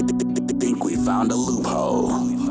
Think we found a loophole.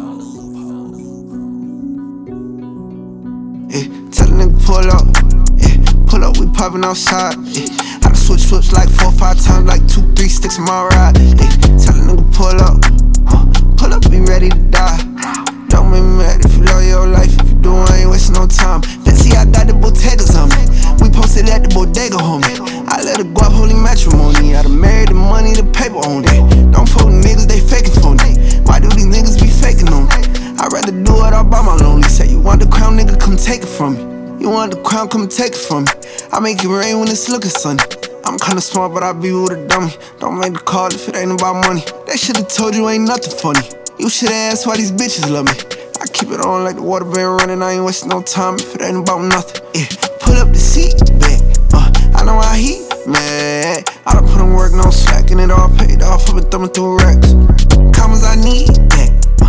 Yeah, tell a nigga pull up. Yeah, pull up, we poppin' outside. Yeah, I done switch whips like 4 or 5 times, like 2, 3 sticks in my ride. Yeah, tell a nigga pull up. Pull up, be ready to die. Don't make me mad if you love your life. If you do, I ain't wasting no time. Fancy, I got the Bottegas on me. We posted at the bodega, homie. I let her go up, holy matrimony. I done married the money, the paper on it. Don't fool niggas, they faking for me. Why do these niggas be faking on me? I'd rather do it all by my lonely. Say you want the crown, nigga, come take it from me. You want the crown, come take it from me. I make it rain when it's looking sunny. I'm kinda smart, but I be with a dummy. Don't make the call if it ain't about money. They should've told you ain't nothing funny. You should've asked why these bitches love me. I keep it on like the water been running. I ain't wasting no time if it ain't about nothing. Yeah, pull up the seat back. I know how he mad. I done put in work, no slacking it all paid off. I've been thumbing through racks. Commas, I need that.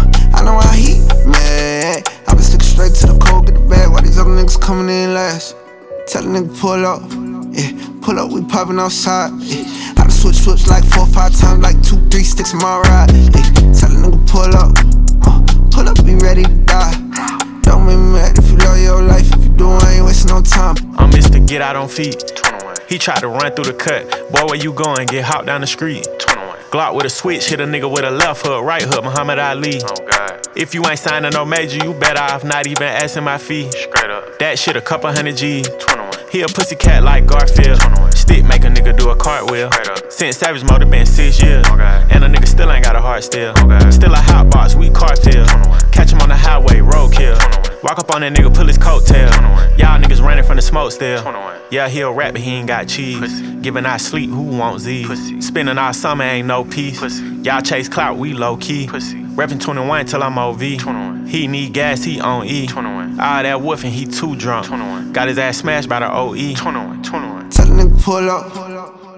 I know how he mad. I been sticking straight to the cold, get the bag. Why these other niggas coming in last? Tell a nigga pull up. Yeah, pull up, we poppin' outside. Yeah, I done switch whips like 4 or 5 times, like 2, 3 sticks in my ride. Yeah, tell a nigga pull up. Pull up, be ready to die. Don't make me mad if you love your life. If you do, I ain't wasting no time. I'm Mr. Get Out on feet. He tried to run through the cut. Boy, where you going? Get hopped down the street. Glock with a switch, hit a nigga with a left hook, right hook, Muhammad Ali. Oh God. If you ain't signing no major, you better off not even asking my fee. Straight up. That shit a couple hundred G's. 21. He a pussycat like Garfield. 21. Stick make a nigga do a cartwheel. Straight up. Since Savage Mode, been 6 years. Oh God. And a nigga still ain't got a heart still. Oh God. Still a hot box, we cartel. 21. Catch him on the highway, roadkill. 21. Walk up on that nigga, pull his coattail. 21. Y'all niggas running from the smoke still. 21. Yeah, he a rap, but he ain't got cheese. Pussy. Giving out sleep, who wants Z's? Pussy. Spending all summer, ain't no peace. Pussy. Y'all chase clout, we low key. Pussy. Reppin' 21 till I'm OV. 21. He need gas, he on E. 21. All that woofing, he too drunk. 21. Got his ass smashed by the OE. 21. 21. Tell a nigga pull up.